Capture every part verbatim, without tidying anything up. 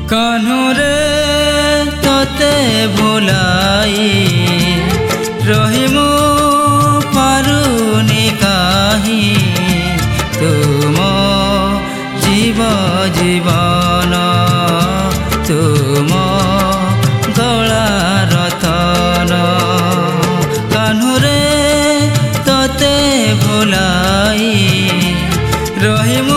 कान्हुरे तोते भुलाई रहिमु पारुनी काहि तुम जीव जीवन तुम गला रतन कान्हुरे तोते भुलाई रहिमु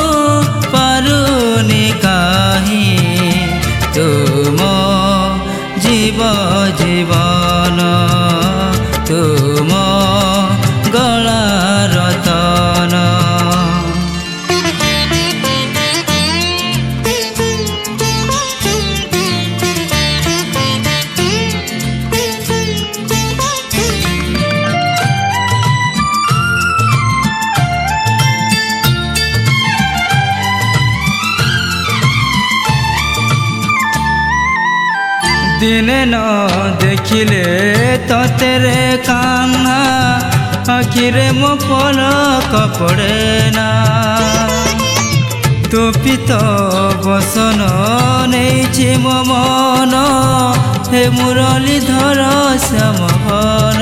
पारुनी काहि तुम जीव जीवन तुम गला रतन दिने न देखिले तेरे कान्हा आखिरे मो पलक पड़े ना तो पित बसन नहीं मो मन हे मुरलीधर श्याम भन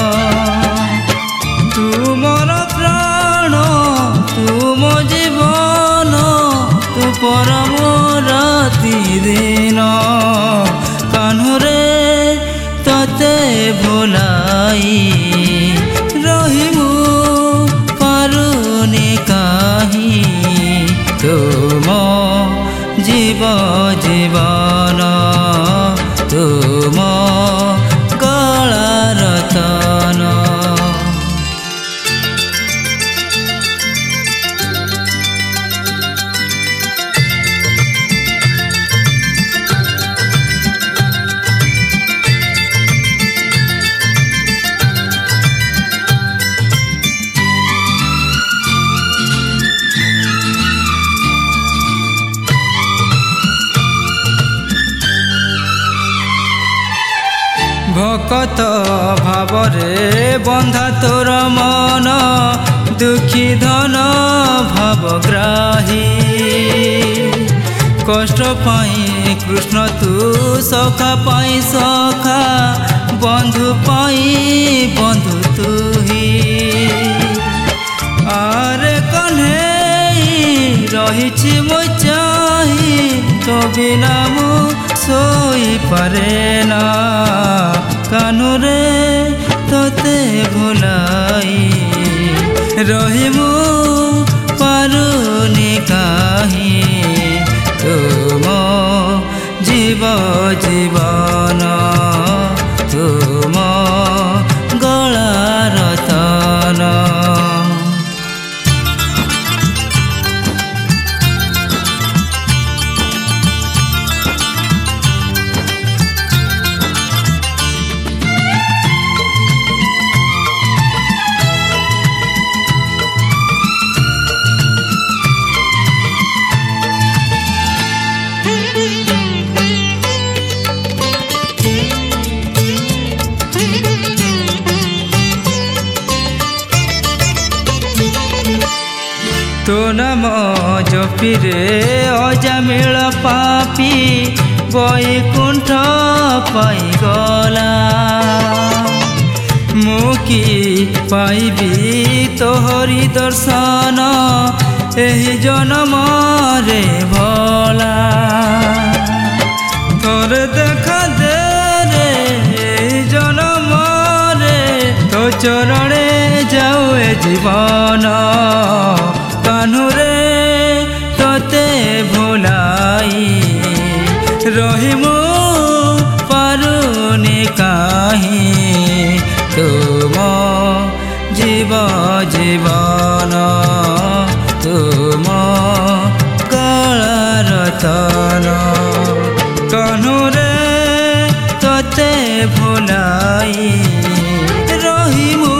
तू मोर प्राण तू मो जीवन तू परम राति दिन कान्हुरे तोते भुलाई रहिमु पारुनी काहि तुम जीव जीवन तुम गला रतन भकत भावरे बंधा तोर मन दुखी धन भावग्राही कष्ट पाई कृष्ण तू सखा पाई सखा बंधु पाई बंधु तू ही आरे कन्हई रही मो चाही तो बिना मु सोई पारे ना कान्हुरे तोते भुलाई रहिमु पारुनी काहि तुम जीव जीवन तुम गला रतन तो नाम जपिरे अजामिल पापी वैकुंठ पाईगला मुकी पाइबी तोहरी दर्शन एही जन्म रे भला तोर देखा दे रे एही जन्म रे तो चरणे जाऊ ए जीवन कान्हुरे तोते भुलाई रहिमु पारुनी काहि तुम जीव जीवन तुम गला रतन कान्हुरे तोते भुलाई रहिमु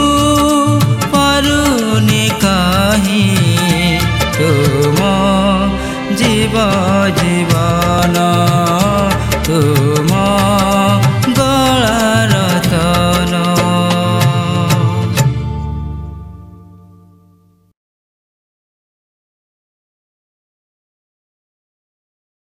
पारुनी काहि तुम जीव